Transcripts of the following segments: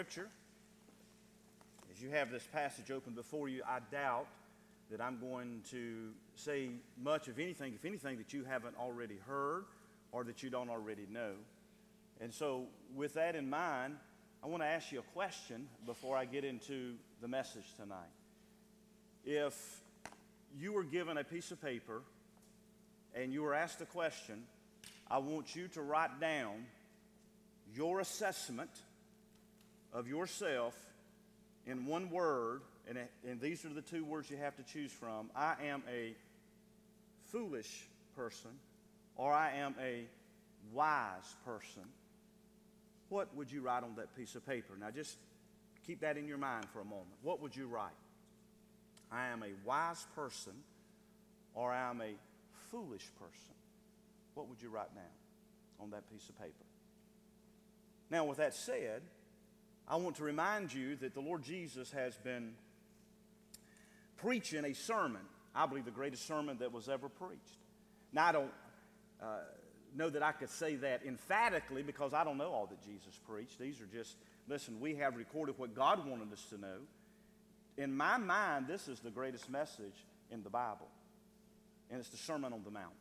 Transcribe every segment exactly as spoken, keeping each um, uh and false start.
Scripture. As you have this passage open before you, I doubt that I'm going to say much of anything, if anything, that you haven't already heard or that you don't already know. And so with that in mind, I want to ask you a question before I get into the message tonight. If you were given a piece of paper and you were asked a question, I want you to write down your assessment of yourself in one word, and, and these are the two words you have to choose from. I am a foolish person, or I am a wise person. What would you write on that piece of paper? Now just keep that in your mind for a moment. What would you write? I am a wise person, or I am a foolish person. What would you write down on that piece of paper? Now, with that said, I want to remind you that the Lord Jesus has been preaching a sermon, I believe the greatest sermon that was ever preached. Now, I don't uh, know that I could say that emphatically because I don't know all that Jesus preached. These are just, listen, we have recorded what God wanted us to know. In my mind, this is the greatest message in the Bible, and it's the Sermon on the Mount.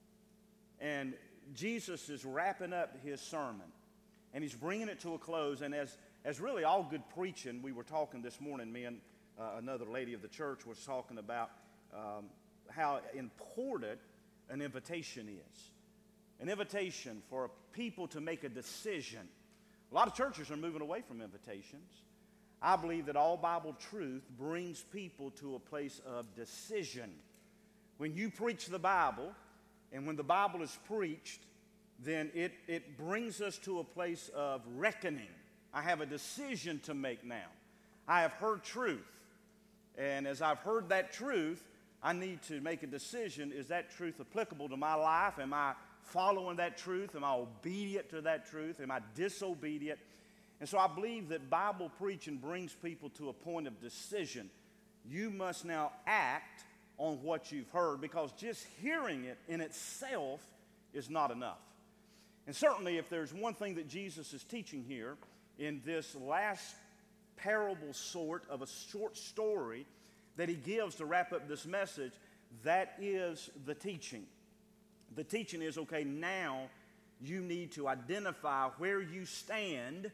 And Jesus is wrapping up his sermon, and he's bringing it to a close, and as As really all good preaching, we were talking this morning, me and uh, another lady of the church was talking about um, how important an invitation is. An invitation for people to make a decision. A lot of churches are moving away from invitations. I believe that all Bible truth brings people to a place of decision. When you preach the Bible, and when the Bible is preached, then it, it brings us to a place of reckoning. I have a decision to make now. I have heard truth. And as I've heard that truth, I need to make a decision. Is that truth applicable to my life? Am I following that truth? Am I obedient to that truth? Am I disobedient? And so I believe that Bible preaching brings people to a point of decision. You must now act on what you've heard, because just hearing it in itself is not enough. And certainly if there's one thing that Jesus is teaching here, in this last parable sort of a short story that he gives to wrap up this message, that is the teaching. The teaching is, okay, now you need to identify where you stand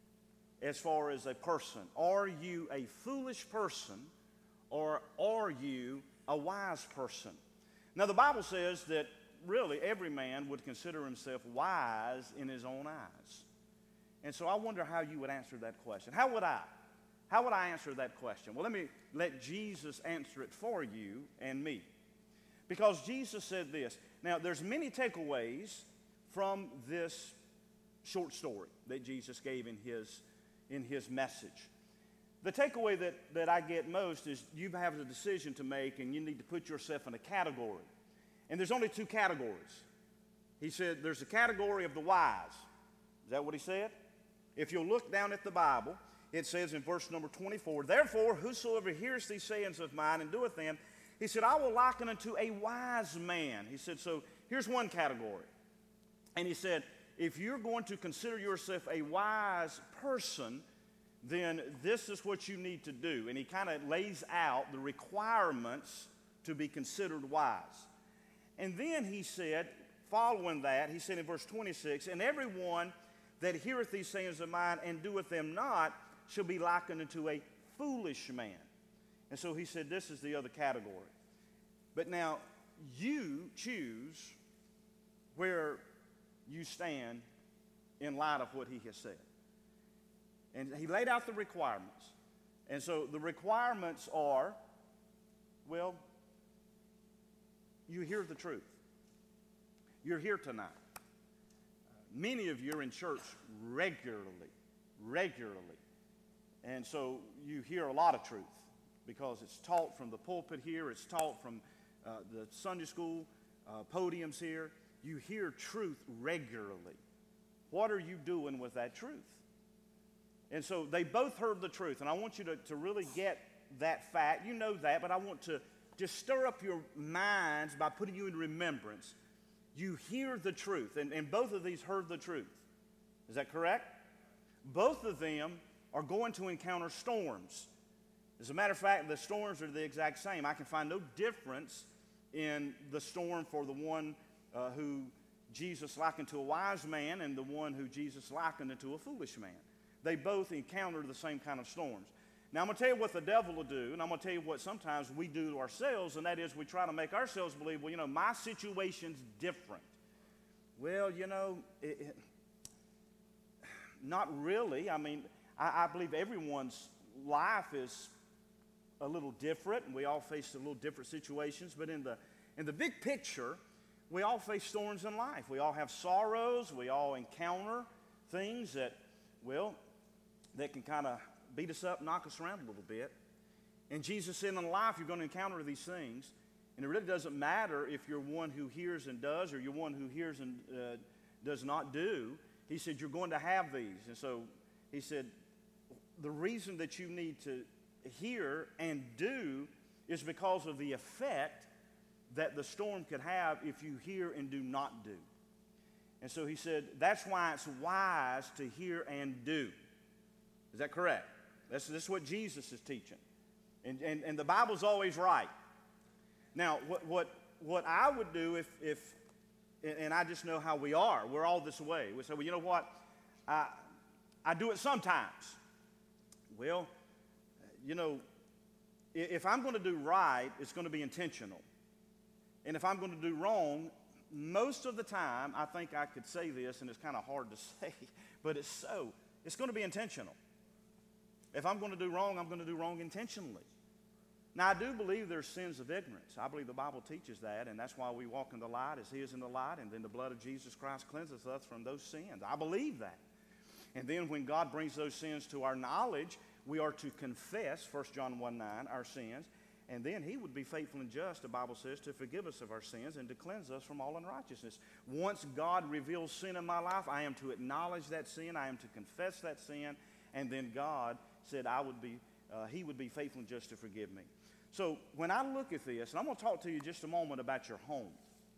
as far as a person. Are you a foolish person, or are you a wise person? Now the Bible says that really every man would consider himself wise in his own eyes. And so I wonder how you would answer that question. How would I? How would I answer that question? Well, let me let Jesus answer it for you and me. Because Jesus said this. Now, there's many takeaways from this short story that Jesus gave in his, in his message. The takeaway that, that I get most is you have a decision to make, and you need to put yourself in a category. And there's only two categories. He said there's a category of the wise. Is that what he said? If you'll look down at the Bible, it says in verse number twenty-four, therefore, whosoever hears these sayings of mine and doeth them, he said, I will liken unto a wise man. He said, so here's one category. And he said, if you're going to consider yourself a wise person, then this is what you need to do. And he kind of lays out the requirements to be considered wise. And then he said, following that, he said in verse twenty-six, and everyone that heareth these sayings of mine and doeth them not shall be likened unto a foolish man. And so he said this is the other category. But now you choose where you stand in light of what he has said. And he laid out the requirements. And so the requirements are, well, you hear the truth. You're here tonight. Many of you are in church regularly, regularly. And so you hear a lot of truth because it's taught from the pulpit here. It's taught from uh, the Sunday school uh, podiums here. You hear truth regularly. What are you doing with that truth? And so they both heard the truth. And I want you to, to really get that fact. You know that, but I want to just stir up your minds by putting you in remembrance. You hear the truth, and, and both of these heard the truth. Is that correct? Both of them are going to encounter storms. As a matter of fact, the storms are the exact same. I can find no difference in the storm for the one uh, who Jesus likened to a wise man and the one who Jesus likened into a foolish man. They both encounter the same kind of storms. Now, I'm going to tell you what the devil will do, and I'm going to tell you what sometimes we do to ourselves, and that is we try to make ourselves believe, well, you know, my situation's different. Well, you know, it, it, not really. I mean, I, I believe everyone's life is a little different, and we all face a little different situations, but in the, in the big picture, we all face storms in life. We all have sorrows. We all encounter things that, well, that can kind of beat us up, knock us around a little bit. And Jesus said in life you're going to encounter these things. And it really doesn't matter if you're one who hears and does or you're one who hears and uh, does not do. He said you're going to have these. And so he said the reason that you need to hear and do is because of the effect that the storm could have if you hear and do not do. And so he said that's why it's wise to hear and do. Is that correct? This, this is what Jesus is teaching. And, and, and the Bible's always right. Now, what, what, what I would do if, if, and I just know how we are, we're all this way. We say, well, you know what? I, I do it sometimes. Well, you know, if I'm going to do right, it's going to be intentional. And if I'm going to do wrong, most of the time, I think I could say this, and it's kind of hard to say, but it's so. It's going to be intentional. If I'm going to do wrong, I'm going to do wrong intentionally. Now, I do believe there's sins of ignorance. I believe the Bible teaches that, and that's why we walk in the light as he is in the light, and then the blood of Jesus Christ cleanses us from those sins. I believe that. And then when God brings those sins to our knowledge, we are to confess, First John one nine, our sins, and then he would be faithful and just, the Bible says, to forgive us of our sins and to cleanse us from all unrighteousness. Once God reveals sin in my life, I am to acknowledge that sin, I am to confess that sin, and then God said I would be, uh, he would be faithful and just to forgive me. So when I look at this, and I'm going to talk to you just a moment about your home.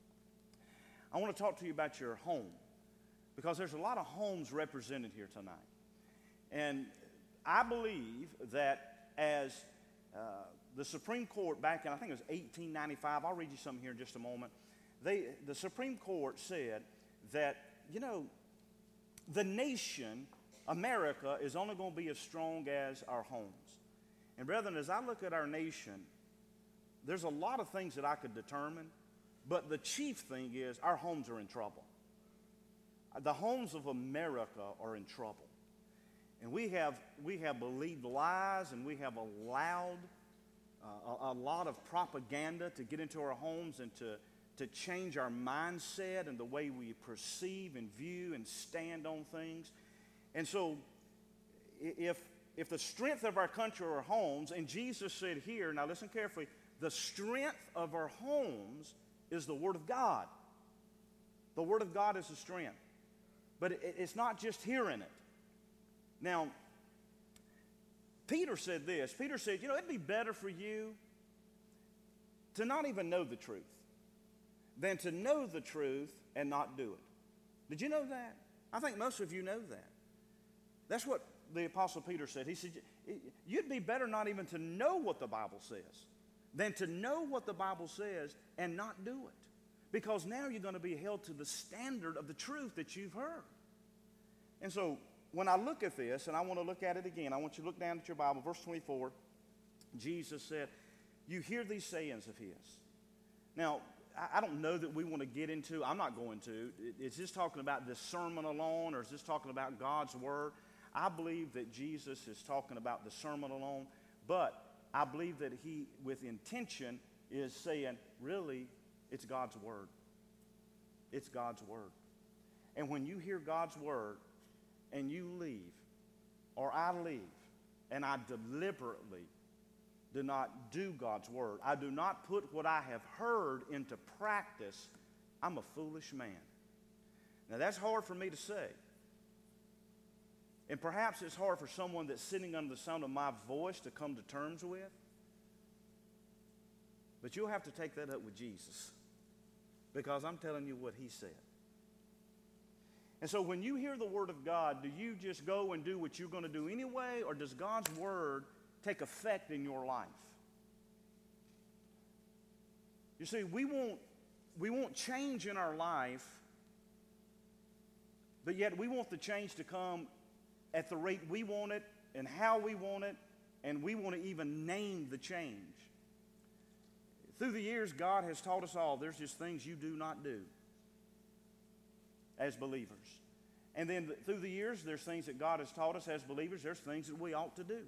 I want to talk to you about your home because there's a lot of homes represented here tonight. And I believe that as uh, the Supreme Court back in, I think it was eighteen ninety-five, I'll read you something here in just a moment. They, the Supreme Court said that, you know, the nation, America, is only going to be as strong as our homes. And brethren, as I look at our nation, there's a lot of things that I could determine, but the chief thing is our homes are in trouble. The homes of America are in trouble. And we have, we have believed lies, and we have allowed uh, a, a lot of propaganda to get into our homes and to, to change our mindset and the way we perceive and view and stand on things. And so if, if the strength of our country are our homes, and Jesus said here, now listen carefully, the strength of our homes is the Word of God. The Word of God is the strength. But it, it's not just hearing it. Now, Peter said this. Peter said, you know, it'd be better for you to not even know the truth than to know the truth and not do it. Did you know that? I think most of you know that. That's what the Apostle Peter said. He said, you'd be better not even to know what the Bible says than to know what the Bible says and not do it. Because now you're going to be held to the standard of the truth that you've heard. And so when I look at this, and I want to look at it again, I want you to look down at your Bible, verse twenty-four. Jesus said, you hear these sayings of his. Now, I don't know that we want to get into, I'm not going to, is this talking about this sermon alone, or is this talking about God's word? I believe that Jesus is talking about the sermon alone, but I believe that he, with intention, is saying, really, it's God's word. It's God's word. And when you hear God's word and you leave, or I leave, and I deliberately do not do God's word, I do not put what I have heard into practice, I'm a foolish man. Now that's hard for me to say. And perhaps it's hard for someone that's sitting under the sound of my voice to come to terms with. But you'll have to take that up with Jesus, because I'm telling you what he said. And so when you hear the Word of God, do you just go and do what you're going to do anyway, or does God's Word take effect in your life? You see, we won't, we won't change in our life, but yet we want the change to come at the rate we want it and how we want it, and we want to even name the change. Through the years, God has taught us all there's just things you do not do as believers. And then through the years, there's things that God has taught us as believers. There's things that we ought to do.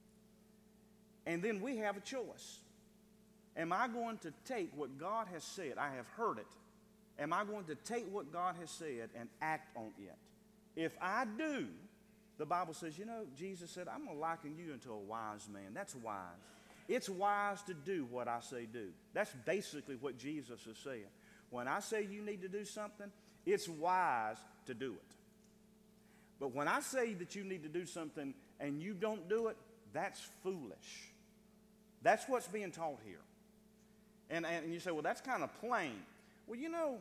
And then we have a choice. Am I going to take what God has said? I have heard it. Am I going to take what God has said and act on it? If I do, the Bible says, you know, Jesus said, I'm going to liken you into a wise man. That's wise. It's wise to do what I say do. That's basically what Jesus is saying. When I say you need to do something, it's wise to do it. But when I say that you need to do something and you don't do it, that's foolish. That's what's being taught here. And, and you say, well, that's kind of plain. Well, you know,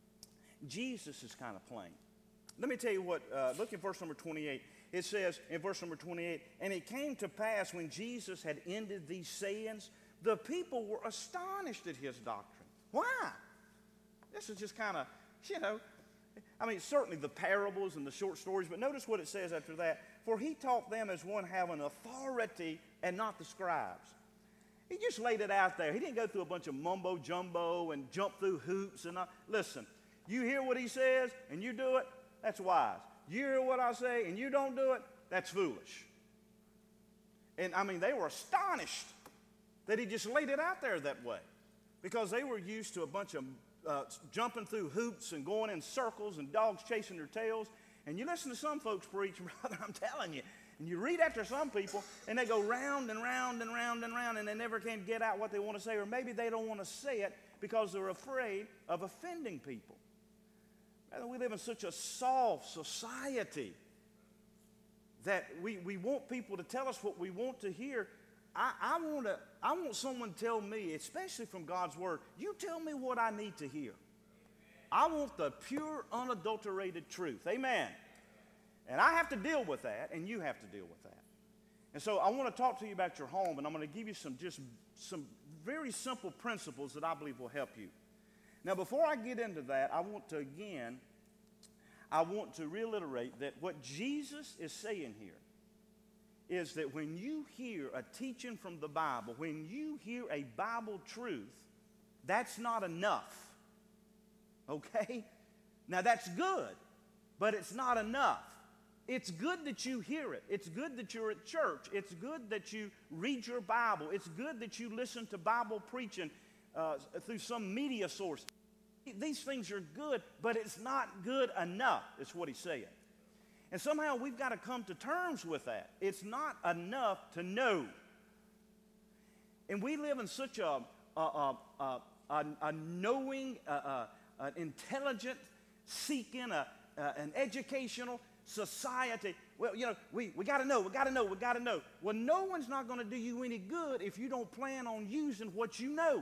Jesus is kind of plain. Let me tell you what, uh, look at verse number twenty-eight. It says in verse number twenty-eight, and it came to pass when Jesus had ended these sayings, the people were astonished at his doctrine. Why? This is just kind of, you know, I mean, certainly the parables and the short stories, but notice what it says after that. For he taught them as one having authority and not the scribes. He just laid it out there. He didn't go through a bunch of mumbo jumbo and jump through hoops and not. Listen, you hear what he says and you do it, that's wise. You hear what I say and you don't do it, that's foolish. And I mean, they were astonished that he just laid it out there that way, because they were used to a bunch of uh, jumping through hoops and going in circles and dogs chasing their tails. And you listen to some folks preach, brother, I'm telling you, and you read after some people, and they go round and round and round and round, and they never can get out what they want to say, or maybe they don't want to say it because they're afraid of offending people. We live in such a soft society that we, we want people to tell us what we want to hear. I, I, want to, I want someone to tell me, especially from God's Word, you tell me what I need to hear. I want the pure, unadulterated truth. Amen. And I have to deal with that, and you have to deal with that. And so I want to talk to you about your home, and I'm going to give you some just some very simple principles that I believe will help you. Now, before I get into that, I want to again, I want to reiterate that what Jesus is saying here is that when you hear a teaching from the Bible, when you hear a Bible truth, that's not enough. Okay? Now, that's good, but it's not enough. It's good that you hear it. It's good that you're at church. It's good that you read your Bible. It's good that you listen to Bible preaching uh, through some media source. These things are good, but it's not good enough, is what he's saying. And somehow we've got to come to terms with that. It's not enough to know. And we live in such a, a, a, a, a, a knowing, a, a, an intelligent, seeking, a, a, an educational society. Well, you know, we, we got to know, we got to know, we got to know. Well, no one's not going to do you any good if you don't plan on using what you know.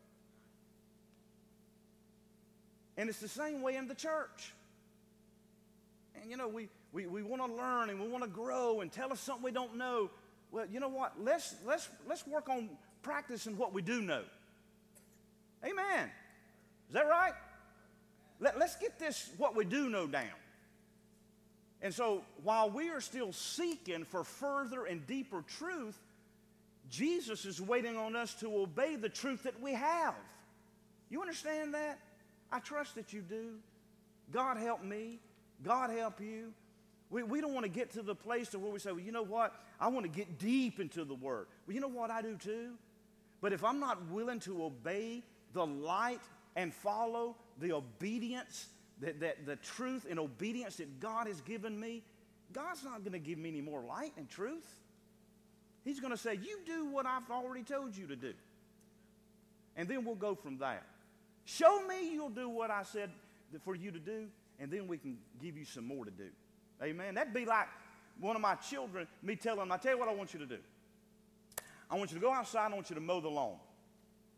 And it's the same way in the church. And, you know, we, we, we want to learn and we want to grow, and tell us something we don't know. Well, you know what? Let's, let's, let's work on practicing what we do know. Amen. Is that right? Let, let's get this, what we do know, down. And so while we are still seeking for further and deeper truth, Jesus is waiting on us to obey the truth that we have. You understand that? I trust that you do. God help me. God help you. We, we don't want to get to the place to where we say, well, you know what? I want to get deep into the Word. Well, you know what? I do too. But if I'm not willing to obey the light and follow the obedience, that, that the truth and obedience that God has given me, God's not going to give me any more light and truth. He's going to say, you do what I've already told you to do. And then we'll go from there. Show me you'll do what I said for you to do, and then we can give you some more to do. Amen. That'd be like one of my children, me telling them, I tell you what I want you to do. I want you to go outside, I want you to mow the lawn.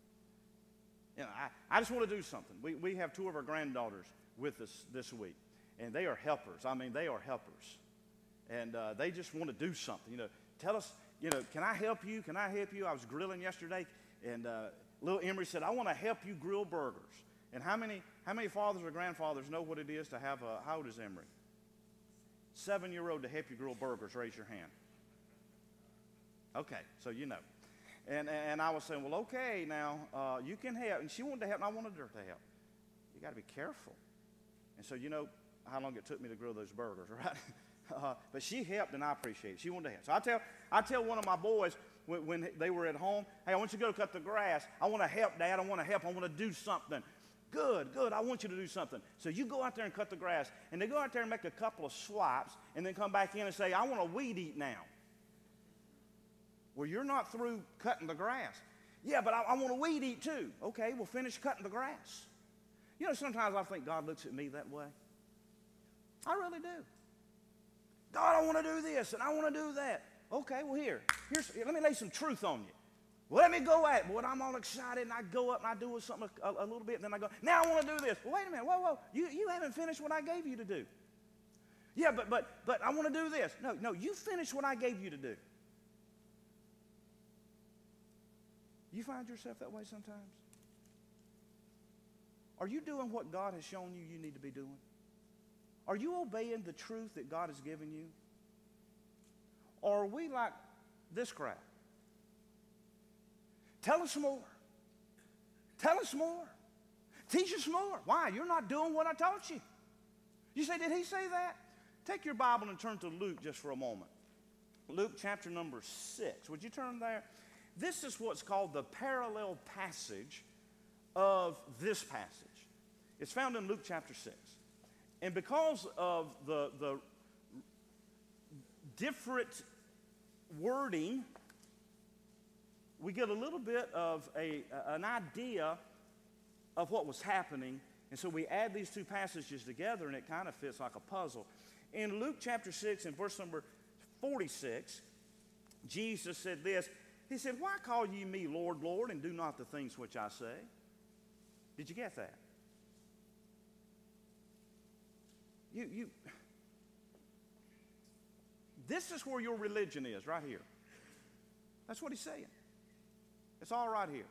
You know, I, I just want to do something. We, we have two of our granddaughters with us this week. and they are helpers. I mean, they are helpers. And uh, they just want to do something. You know, tell us, you know, can I help you? Can I help you? I was grilling yesterday, and uh, little Emery said, I want to help you grill burgers. And how many, how many fathers or grandfathers know what it is to have a, how old is Emery? Seven-year-old to help you grill burgers. Raise your hand. Okay, so you know. And, and I was saying, well, okay, now, uh, you can help. And she wanted to help, and I wanted her to help. You got to be careful. And so, you know how long it took me to grill those burgers, right? uh, but she helped, and I appreciate it. She wanted to help. So I tell, I tell one of my boys when, when they were at home, hey, I want you to go cut the grass. I want to help, Dad. I want to help. I want to do something. Good, good. I want you to do something. So you go out there and cut the grass. And they go out there and make a couple of swipes and then come back in and say, I want a weed eat now. Well, you're not through cutting the grass. Yeah, but I, I want a weed eat too. Okay, well, finish cutting the grass. You know, sometimes I think God looks at me that way. I really do. God, I want to do this and I want to do that. Okay, well, here, here's, let me lay some truth on you. Well, let me go at it. Boy, I'm all excited, and I go up and I do something a, a, a little bit, and then I go, now I want to do this. Well, wait a minute. Whoa, whoa. You, you haven't finished what I gave you to do. Yeah, but, but, but I want to do this. No, no, you finish what I gave you to do. You find yourself that way sometimes? Are you doing what God has shown you you need to be doing? Are you obeying the truth that God has given you? Or are we like this crowd? Tell us more. Tell us more. Teach us more. Why? You're not doing what I taught you. You say, did he say that? Take your Bible and turn to Luke just for a moment. Luke chapter number six. Would you turn there? This is what's called the parallel passage of this passage. It's found in Luke chapter six. And because of the, the different wording, we get a little bit of a, an idea of what was happening. And so we add these two passages together, and it kind of fits like a puzzle. In Luke chapter six, in verse number forty-six, Jesus said this. He said, why call ye me Lord, Lord, and do not the things which I say? Did you get that? You, you, this is where your religion is, right here. That's what he's saying. It's all right here.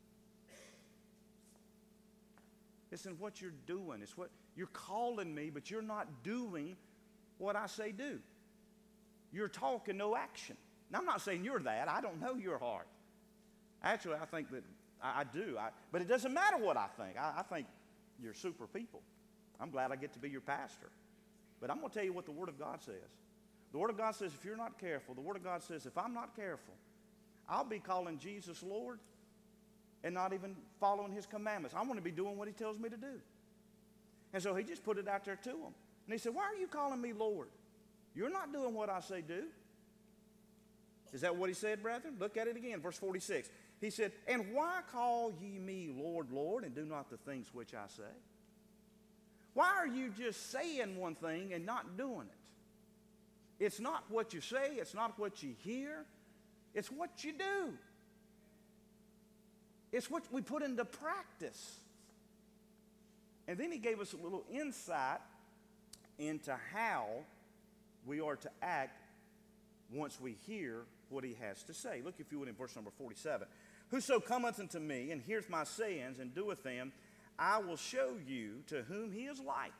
It's in what you're doing. It's what you're calling me, but you're not doing what I say do. You're talking, no action. Now, I'm not saying you're that. I don't know your heart. Actually, I think that I, I do. I, but it doesn't matter what I think. I, I think you're super people. I'm glad I get to be your pastor. But I'm going to tell you what the Word of God says. The Word of God says if you're not careful, the Word of God says if I'm not careful, I'll be calling Jesus Lord and not even following his commandments. I want to be doing what he tells me to do. And so he just put it out there to him. And he said, why are you calling me Lord? You're not doing what I say do. Is that what he said, brethren? Look at it again, verse forty-six. He said, and why call ye me Lord, Lord, and do not the things which I say? Why are you just saying one thing and not doing it? It's not what you say. It's not what you hear. It's what you do. It's what we put into practice. And then he gave us a little insight into how we are to act once we hear what he has to say. Look, if you would, in verse number forty-seven. Whoso cometh unto me and heareth my sayings and doeth them, I will show you to whom he is like.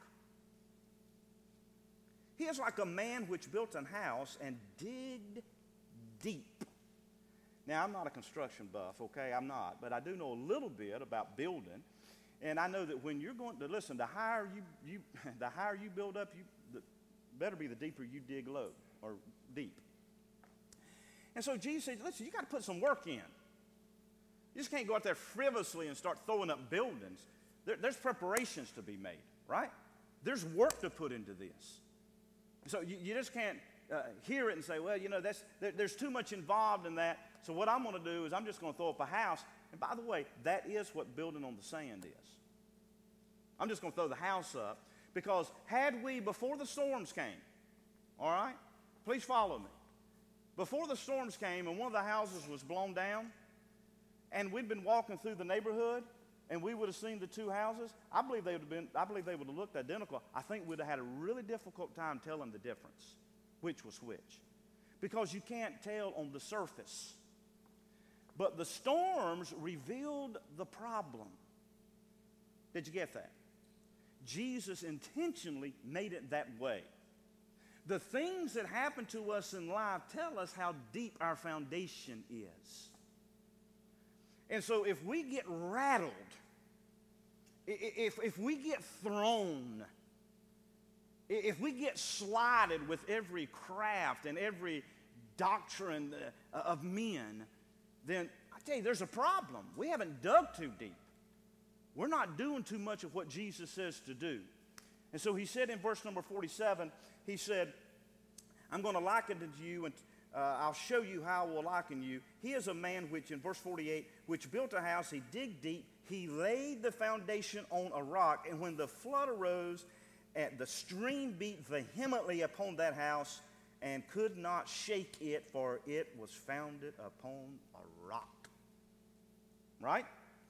He is like a man which built an house and digged deep. Now, I'm not a construction buff, okay? I'm not. But I do know a little bit about building. And I know that when you're going to, listen, the higher you, you, the higher you build up, you, the better be the deeper you dig low or deep. And so Jesus said, listen, you got to put some work in. You just can't go out there frivolously and start throwing up buildings. There, there's preparations to be made, right? There's work to put into this. So you, you just can't uh, hear it and say, well, you know, that's, there, there's too much involved in that. So what I'm going to do is I'm just going to throw up a house. And by the way, that is what building on the sand is. I'm just going to throw the house up because had we, before the storms came, all right, please follow me. Before the storms came and one of the houses was blown down and we'd been walking through the neighborhood and we would have seen the two houses, I believe they would have been, I believe they would have looked identical. I think we'd have had a really difficult time telling the difference, which was which. Because you can't tell on the surface. But the storms revealed the problem. Did you get that? Jesus intentionally made it that way. The things that happen to us in life tell us how deep our foundation is. And so if we get rattled, if, if we get thrown, if we get slided with every craft and every doctrine of men, then I tell you, there's a problem. We haven't dug too deep. We're not doing too much of what Jesus says to do. And so he said in verse number forty-seven, he said, I'm going to liken it to you, and uh, I'll show you how I will liken you. He is a man which, in verse forty-eight, which built a house, he digged deep, he laid the foundation on a rock, and when the flood arose, and the stream beat vehemently upon that house, and could not shake it, for it was founded upon a rock. Right?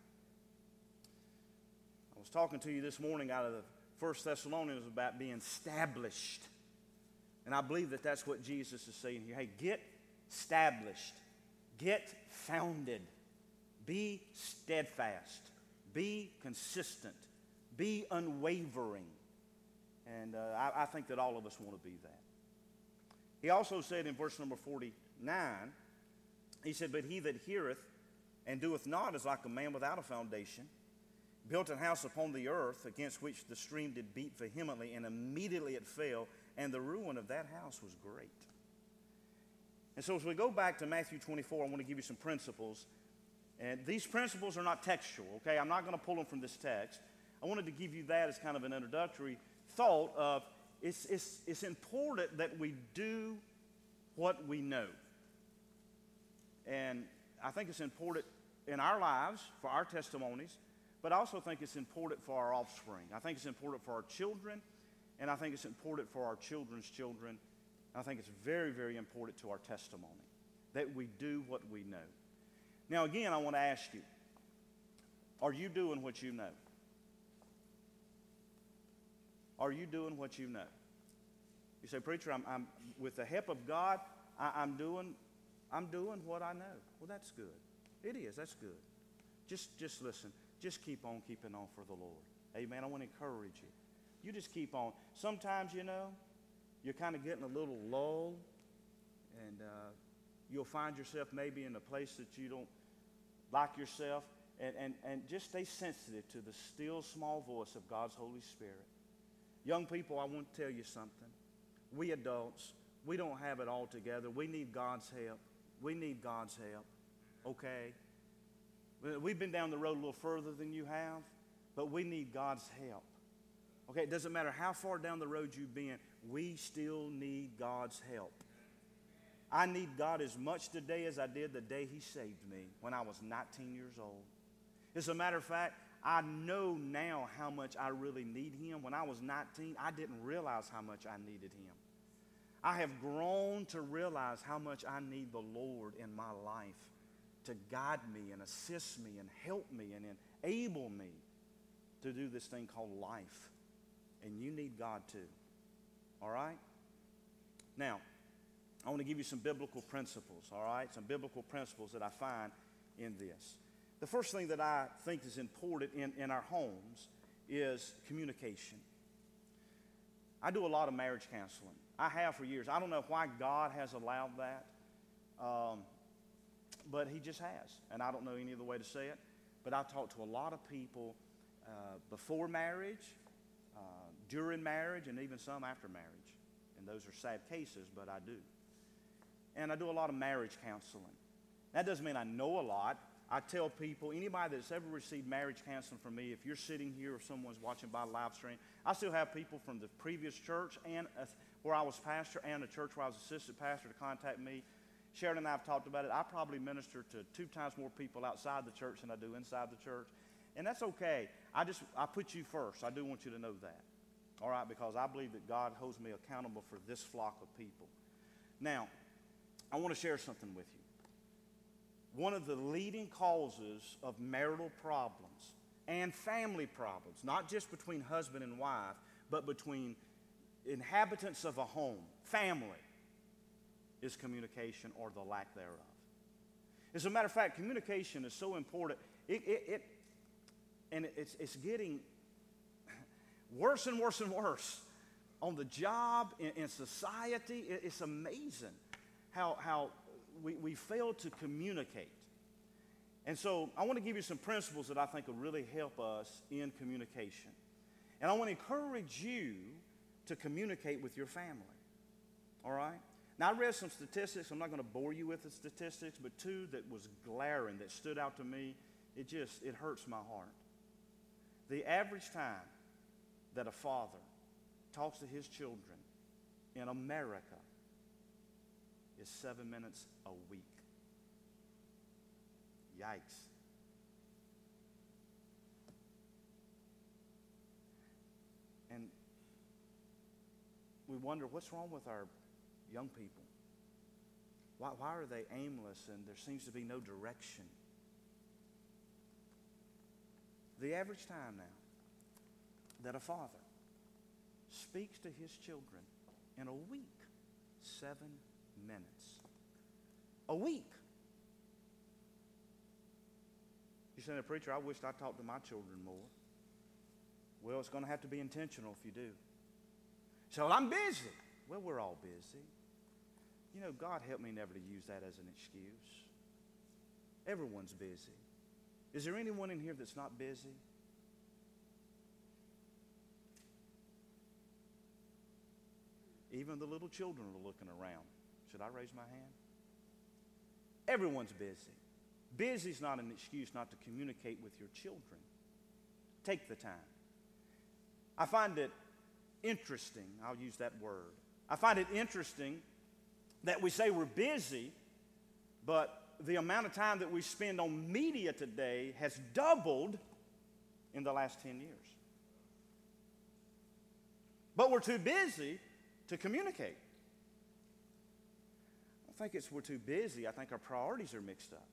I was talking to you this morning out of the First Thessalonians about being established. And I believe that that's what Jesus is saying here. Hey, get established. Get founded. Be steadfast. Be consistent. Be unwavering. And uh, I, I think that all of us want to be that. He also said in verse number forty-nine, he said, but he that heareth and doeth not is like a man without a foundation, built a house upon the earth, against which the stream did beat vehemently, and immediately it fell, and the ruin of that house was great. And so as we go back to Matthew twenty-four, I want to give you some principles. And these principles are not textual, okay? I'm not going to pull them from this text. I wanted to give you that as kind of an introductory thought of it's, it's, it's important that we do what we know. And I think it's important in our lives for our testimonies, but I also think it's important for our offspring. I think it's important for our children, and I think it's important for our children's children. I think it's very, very important to our testimony that we do what we know. Now, again, I want to ask you, are you doing what you know? Are you doing what you know? You say, preacher, I'm, I'm with the help of God, I, I'm doing, I'm doing what I know. Well, that's good. It is. That's good. Just, just listen. Just keep on keeping on for the Lord. Amen. I want to encourage you. You just keep on. Sometimes, you know, you're kind of getting a little lull, and uh, you'll find yourself maybe in a place that you don't like yourself, and, and, and just stay sensitive to the still small voice of God's Holy Spirit. Young people, I want to tell you something. We adults, we don't have it all together. We need God's help. We need God's help, okay? We've been down the road a little further than you have, but we need God's help. Okay, it doesn't matter how far down the road you've been, we still need God's help. I need God as much today as I did the day he saved me when I was nineteen years old. As a matter of fact, I know now how much I really need him. When I was nineteen, I didn't realize how much I needed him. I have grown to realize how much I need the Lord in my life to guide me and assist me and help me and enable me to do this thing called life. And you need God too. All right? Now, I want to give you some biblical principles, all right? Some biblical principles that I find in this. The first thing that I think is important in, in our homes is communication. I do a lot of marriage counseling. I have for years. I don't know why God has allowed that, um, but he just has. And I don't know any other way to say it, but I talk to a lot of people uh, before marriage, uh, during marriage, and even some after marriage. And those are sad cases, but I do. And I do a lot of marriage counseling. That doesn't mean I know a lot. I tell people, anybody that's ever received marriage counseling from me, if you're sitting here or someone's watching by live stream, I still have people from the previous church and uh, where I was pastor and the church where I was assistant pastor to contact me. Sharon and I have talked about it. I probably minister to two times more people outside the church than I do inside the church. And that's okay. I just, I put you first. I do want you to know that. All right, because I believe that God holds me accountable for this flock of people. Now, I want to share something with you. One of the leading causes of marital problems and family problems, not just between husband and wife, but between inhabitants of a home, family, is communication or the lack thereof. As a matter of fact, communication is so important. It, it, it and it's, it's getting worse and worse and worse on the job, in, in society. It, it's amazing how, how we, we fail to communicate. And so I want to give you some principles that I think will really help us in communication. And I want to encourage you to communicate with your family. All right? Now, I read some statistics. I'm not going to bore you with the statistics, but two that was glaring, that stood out to me. It just, it hurts my heart. The average time that a father talks to his children in America is seven minutes a week. Yikes. And we wonder, what's wrong with our young people? Why, why are they aimless and there seems to be no direction? The average time now that a father speaks to his children in a week, seven minutes. A week. You say, preacher, I wished I talked to my children more. Well, it's going to have to be intentional if you do. So I'm busy. Well, we're all busy. You know, God help me never to use that as an excuse. Everyone's busy. Is there anyone in here that's not busy? Even the little children are looking around. Should I raise my hand? Everyone's busy. Busy is not an excuse not to communicate with your children. Take the time. I find it interesting, I'll use that word. I find it interesting that we say we're busy, but the amount of time that we spend on media today has doubled in the last ten years. But we're too busy to communicate. I don't think it's we're too busy. I think our priorities are mixed up.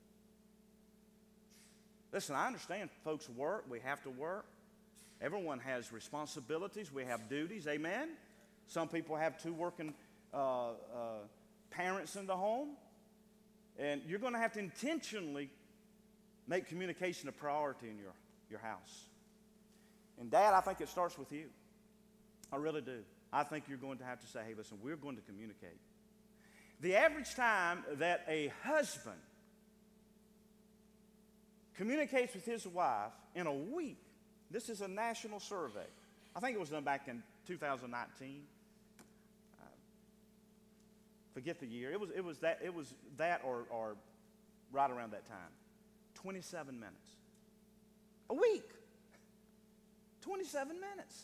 Listen, I understand folks work. We have to work. Everyone has responsibilities. We have duties. Amen? Some people have two working uh, uh, parents in the home. And you're going to have to intentionally make communication a priority in your, your house. And Dad, I think it starts with you. I really do. I think you're going to have to say, hey, listen, we're going to communicate. The average time that a husband communicates with his wife in a week, this is a national survey. I think it was done back in two thousand nineteen. Uh, forget the year. It was, it was that, it was that or, or right around that time. twenty-seven minutes. A week. twenty-seven minutes.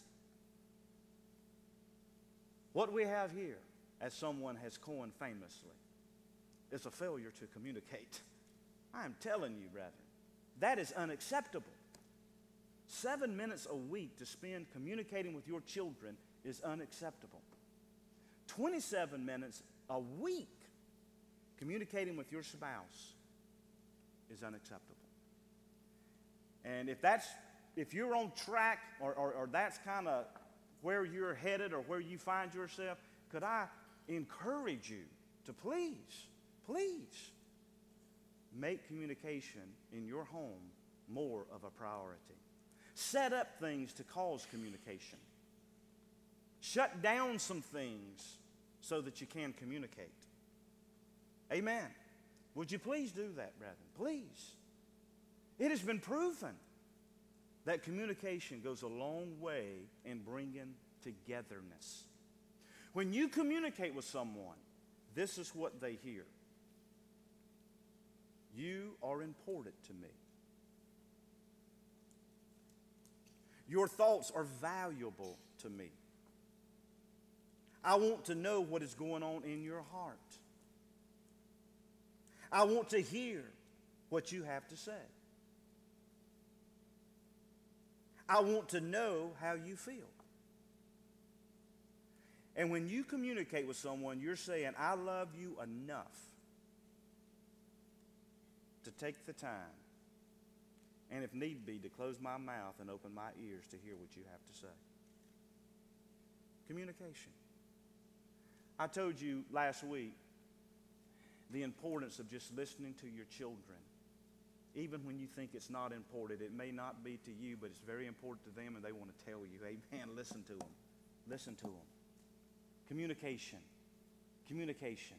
What we have here, as someone has coined famously, is a failure to communicate. I am telling you, brethren, that is unacceptable. Seven minutes a week to spend communicating with your children is unacceptable. twenty-seven minutes a week communicating with your spouse is unacceptable. And if that's, if you're on track or, or, or that's kind of where you're headed or where you find yourself, could I encourage you to please, please make communication in your home more of a priority. Set up things to cause communication. Shut down some things so that you can communicate. Amen. Would you please do that, brethren? Please. It has been proven that communication goes a long way in bringing togetherness. When you communicate with someone, this is what they hear. You are important to me. Your thoughts are valuable to me. I want to know what is going on in your heart. I want to hear what you have to say. I want to know how you feel. And when you communicate with someone, you're saying, I love you enough to take the time and if need be, to close my mouth and open my ears to hear what you have to say. Communication. I told you last week the importance of just listening to your children. Even when you think it's not important, it may not be to you, but it's very important to them, and they want to tell you, amen, listen to them. Listen to them. Communication. Communication.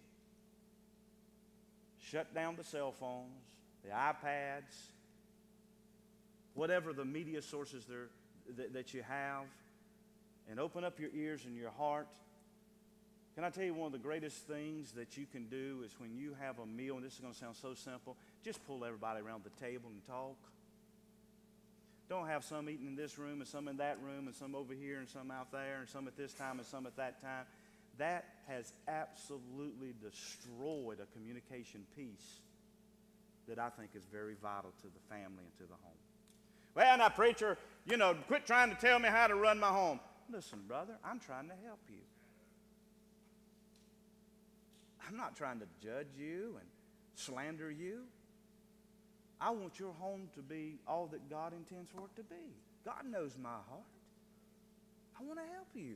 Shut down the cell phones, the iPads, whatever the media sources there, that, that you have, and open up your ears and your heart. Can I tell you one of the greatest things that you can do is when you have a meal, and this is going to sound so simple, just pull everybody around the table and talk. Don't have some eating in this room and some in that room and some over here and some out there and some at this time and some at that time. That has absolutely destroyed a communication piece that I think is very vital to the family and to the home. Well, now, preacher, you know, quit trying to tell me how to run my home. Listen, brother, I'm trying to help you. I'm not trying to judge you and slander you. I want your home to be all that God intends for it to be. God knows my heart. I want to help you.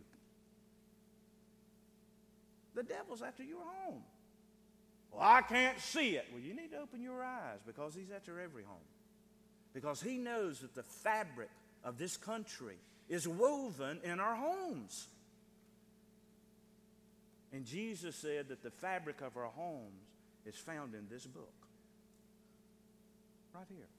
The devil's after your home. Well, I can't see it. Well, you need to open your eyes, because he's after every home. Because he knows that the fabric of this country is woven in our homes. And Jesus said that the fabric of our homes is found in this book. Right here.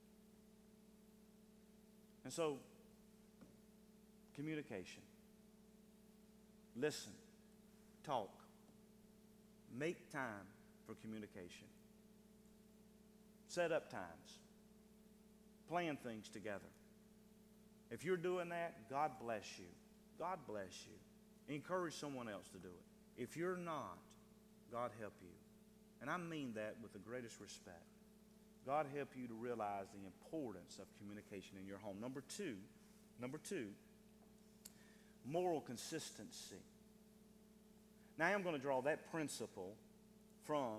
And so, communication. Listen. Talk. Make time for communication. Set up times. Plan things together. If you're doing that, God bless you. God bless you. Encourage someone else to do it. If you're not, God help you. And I mean that with the greatest respect. God help you to realize the importance of communication in your home. Number two, number two, moral consistency. Now I'm going to draw that principle from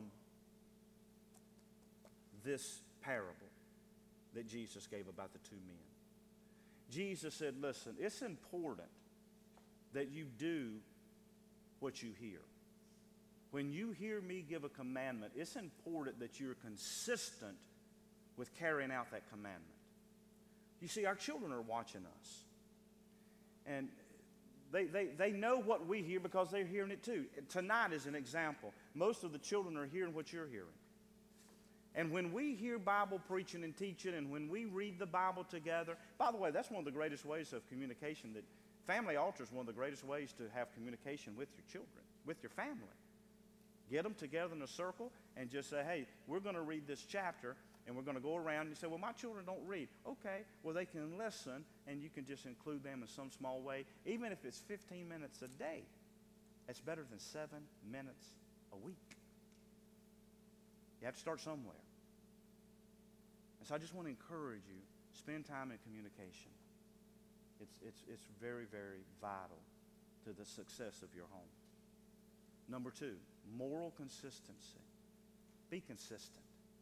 this parable that Jesus gave about the two men. Jesus said, listen, it's important that you do what you hear. When you hear me give a commandment, it's important that you're consistent with carrying out that commandment. You see, our children are watching us. And they, they, they know what we hear because they're hearing it too. Tonight is an example. Most of the children are hearing what you're hearing. And when we hear Bible preaching and teaching, and when we read the Bible together, by the way, that's one of the greatest ways of communication. That family altar is one of the greatest ways to have communication with your children, with your family. Get them together in a circle and just say, hey, we're going to read this chapter, and we're going to go around. And you say, well, my children don't read. Okay, well, they can listen, and you can just include them in some small way, even if it's fifteen minutes a day. It's better than seven minutes a week. You have to start somewhere. And so I just want to encourage you, spend time in communication. It's, it's, it's very, very vital to the success of your home. Number two, moral consistency. Be consistent.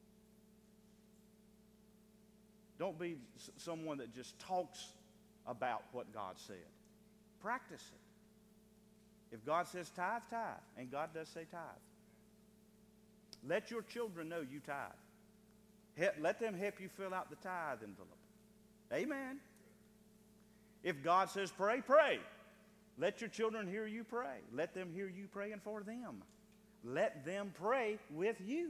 Don't be s- someone that just talks about what God said. Practice it. If God says tithe, tithe. And God does say tithe. Let your children know you tithe. He- let them help you fill out the tithe envelope. Amen. If God says pray, pray. Let your children hear you pray. Let them hear you praying for them. Let them pray with you.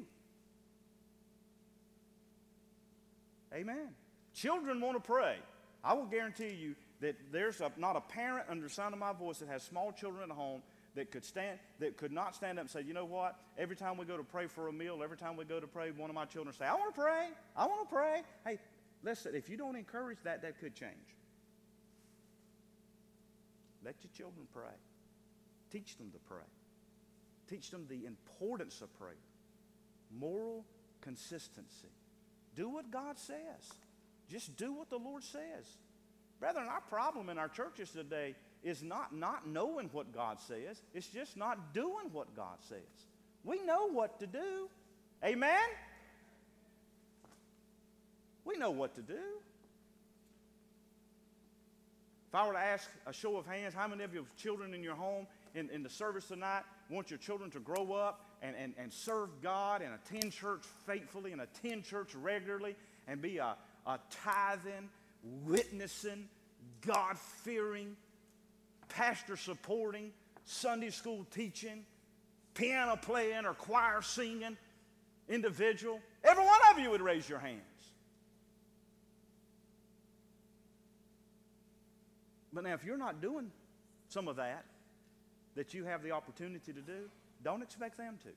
Amen. Children want to pray. I will guarantee you that there's a, not a parent under the sound of my voice that has small children at home that could stand, that could not stand up and say, you know what? Every time we go to pray for a meal, every time we go to pray, one of my children say, I want to pray. I want to pray. Hey, listen, if you don't encourage that, that could change. Let your children pray. Teach them to pray. Teach them the importance of prayer. Moral consistency. Do what God says. Just do what the Lord says. Brethren, our problem in our churches today is not not knowing what God says. It's just not doing what God says. We know what to do. Amen? We We know what to do. If I were to ask a show of hands, how many of you have children in your home in, in the service tonight want your children to grow up and, and, and serve God and attend church faithfully and attend church regularly and be a, a tithing, witnessing, God-fearing, pastor-supporting, Sunday school teaching, piano playing or choir singing individual? Every one of you would raise your hands. But now, if you're not doing some of that, that you have the opportunity to do, don't expect them to.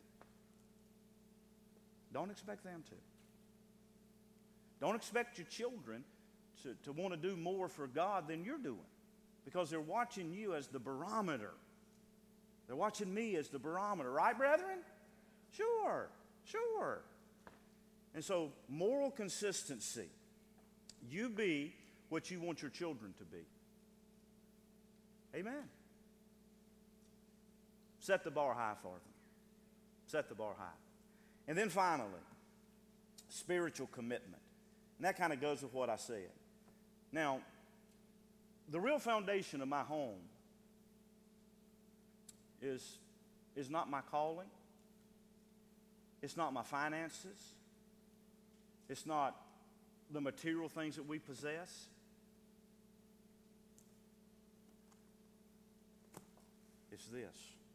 Don't expect them to. Don't expect your children to, to want to do more for God than you're doing, because they're watching you as the barometer. They're watching me as the barometer. Right, brethren? Sure, sure. And so, moral consistency. You be what you want your children to be. Amen. Set the bar high for them. Set the bar high. And then finally, spiritual commitment. And that kind of goes with what I said. Now, the real foundation of my home is, is not my calling. It's not my finances. It's not the material things that we possess. It's this.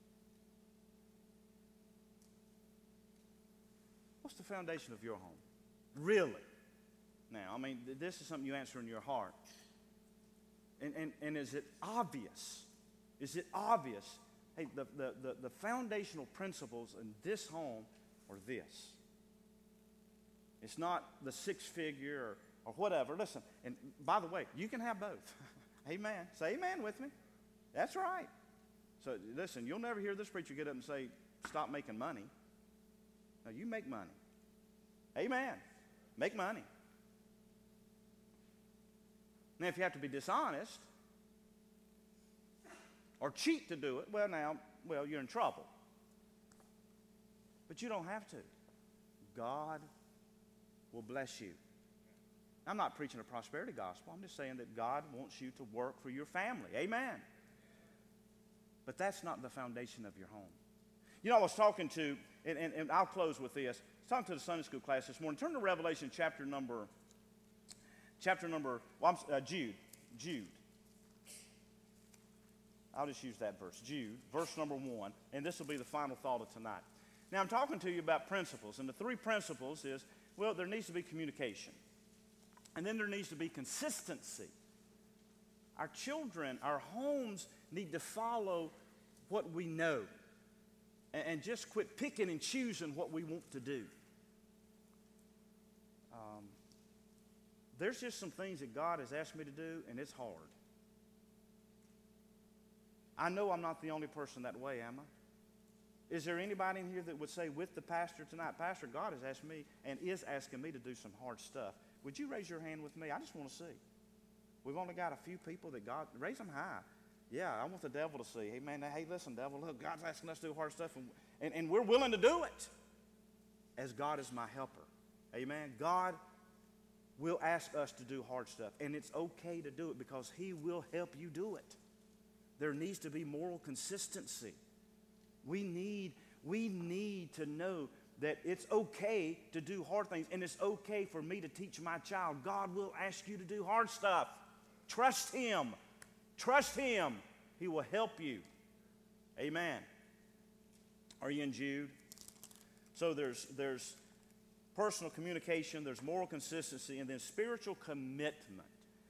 What's the foundation of your home? Really? Now, I mean, this is something you answer in your heart. And, and, and is it obvious? Is it obvious? Hey, the, the, the, the foundational principles in this home are this. It's not the six-figure or, or whatever. Listen, and by the way, you can have both. Amen. Say amen with me. That's right. So listen, you'll never hear this preacher get up and say, stop making money. No, you make money. Amen. Make money. Now, if you have to be dishonest or cheat to do it, well, now, well, you're in trouble. But you don't have to. God will bless you. I'm not preaching a prosperity gospel. I'm just saying that God wants you to work for your family. Amen. But that's not the foundation of your home. You know, I was talking to, and, and, and I'll close with this. I was talking to the Sunday school class this morning. Turn to Revelation chapter number, chapter number, well, I'm, uh, Jude. Jude. I'll just use that verse. Jude, verse number one. And this will be the final thought of tonight. Now, I'm talking to you about principles. And the three principles is, well, there needs to be communication. And then there needs to be consistency. Our children, our homes need to follow what we know and, and just quit picking and choosing what we want to do. Um, there's just some things that God has asked me to do, and it's hard. I know I'm not the only person that way, am I? Is there anybody in here that would say with the pastor tonight, Pastor, God has asked me and is asking me to do some hard stuff? Would you raise your hand with me? I just want to see. We've only got a few people that God, raise them high. Yeah, I want the devil to see. Hey, man, hey, listen, devil, look, God's asking us to do hard stuff, and, and, and we're willing to do it as God is my helper. Amen. God will ask us to do hard stuff, and it's okay to do it because he will help you do it. There needs to be moral consistency. We need, we need to know that it's okay to do hard things, and it's okay for me to teach my child. God will ask you to do hard stuff. Trust him. Trust him. He will help you. Amen. Are you in Jude? So there's, there's personal communication, there's moral consistency, and then spiritual commitment.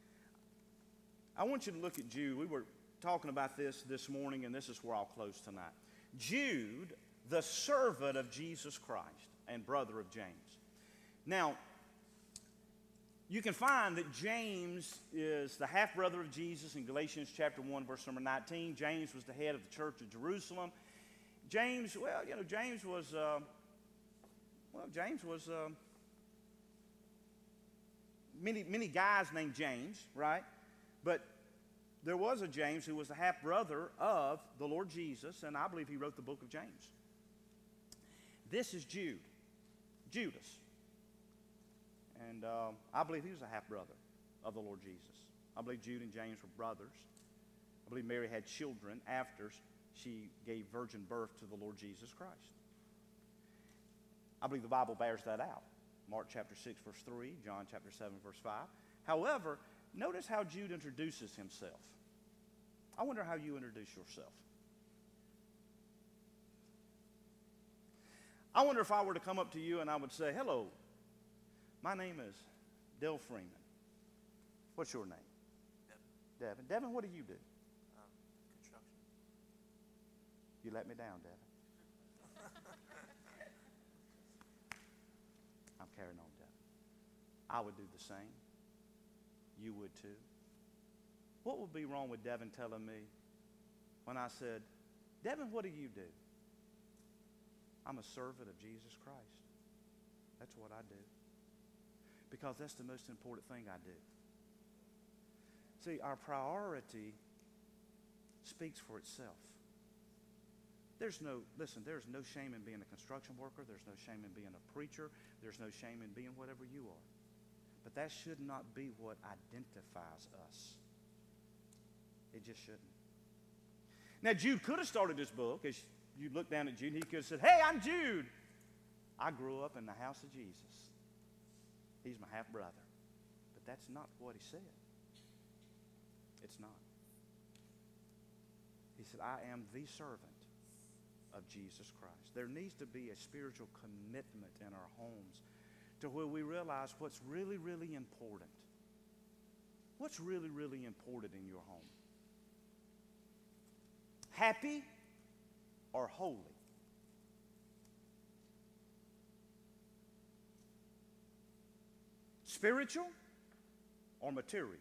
I want you to look at Jude. We were talking about this this morning, and this is where I'll close tonight. Jude, the servant of Jesus Christ and brother of James. Now, you can find that James is the half-brother of Jesus in Galatians chapter one, verse number nineteen. James was the head of the church of Jerusalem. James, well, you know, James was, uh, well, James was, uh, many, many guys named James, right? But there was a James who was the half-brother of the Lord Jesus, and I believe he wrote the book of James. This is Jude, Judas. And um, I believe he was a half-brother of the Lord Jesus. I believe Jude and James were brothers. I believe Mary had children after she gave virgin birth to the Lord Jesus Christ. I believe the Bible bears that out. Mark chapter six, verse three, John chapter seven, verse five. However, notice how Jude introduces himself. I wonder how you introduce yourself. I wonder if I were to come up to you and I would say, hello, my name is Dale Freeman. What's your name? Devin. Devin, Devin, what do you do? Um, construction. You let me down, Devin. I'm carrying on, Devin. I would do the same. You would too. What would be wrong with Devin telling me when I said, Devin, what do you do? I'm a servant of Jesus Christ. That's what I do. Because that's the most important thing I do. See, our priority speaks for itself. There's no, listen, there's no shame in being a construction worker. There's no shame in being a preacher. There's no shame in being whatever you are. But that should not be what identifies us. It just shouldn't. Now, Jude could have started this book. As you look down at Jude, he could have said, hey, I'm Jude. I grew up in the house of Jesus. He's my half-brother. But that's not what he said. It's not. He said, I am the servant of Jesus Christ. There needs to be a spiritual commitment in our homes to where we realize what's really, really important. What's really, really important in your home? Happy or holy? Spiritual or material?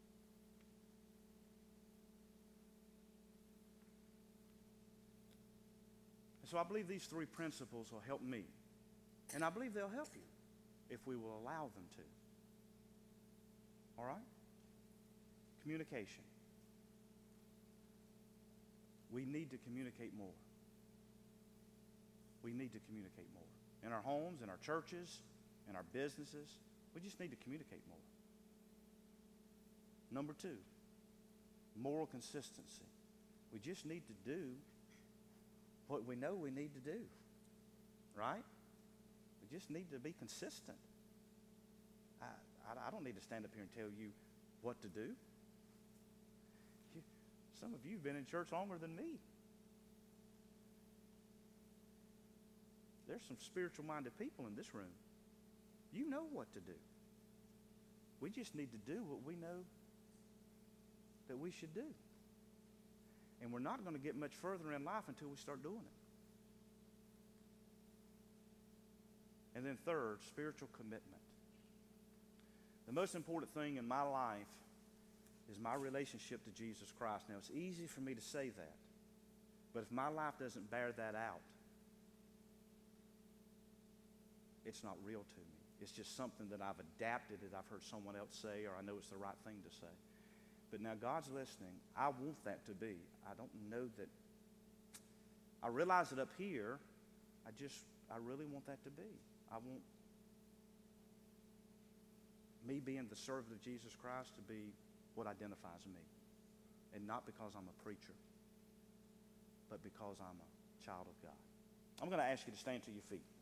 So I believe these three principles will help me. And I believe they'll help you if we will allow them to. All right? Communication. We need to communicate more. We need to communicate more. In our homes, in our churches, in our businesses, we just need to communicate more. Number two, moral consistency. We just need to do what we know we need to do, right? We just need to be consistent. I, I, I don't need to stand up here and tell you what to do. You, some of you have been in church longer than me. There's some spiritual-minded people in this room. You know what to do. We just need to do what we know that we should do. And we're not going to get much further in life until we start doing it. And then third, spiritual commitment. The most important thing in my life is my relationship to Jesus Christ. Now, it's easy for me to say that, but if my life doesn't bear that out, it's not real to me. It's just something that I've adapted that I've heard someone else say, or I know it's the right thing to say. But now God's listening. I want that to be. I don't know that. I realize it up here. I just, I really want that to be. I want me being the servant of Jesus Christ to be what identifies me. And not because I'm a preacher, but because I'm a child of God. I'm going to ask you to stand to your feet.